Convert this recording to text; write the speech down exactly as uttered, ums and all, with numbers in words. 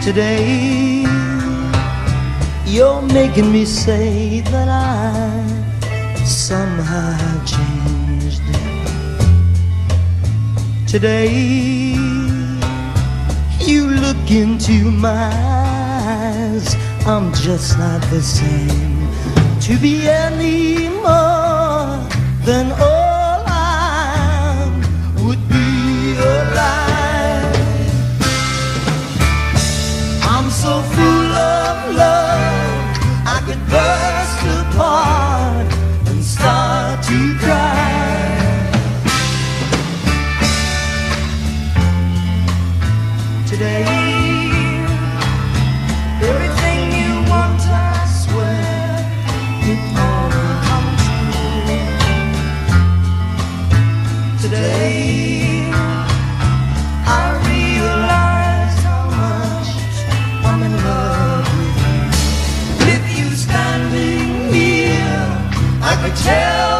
Today you're making me say that I somehow have changed. Today you look into my eyes, I'm just not the same. To be any more than all I would be alive. I'm so full of love, I could burst apart and start to cry. Today, everything you want, I swear, it all will come true. Today, I realize how much I'm in love with you. With you standing here, I could tell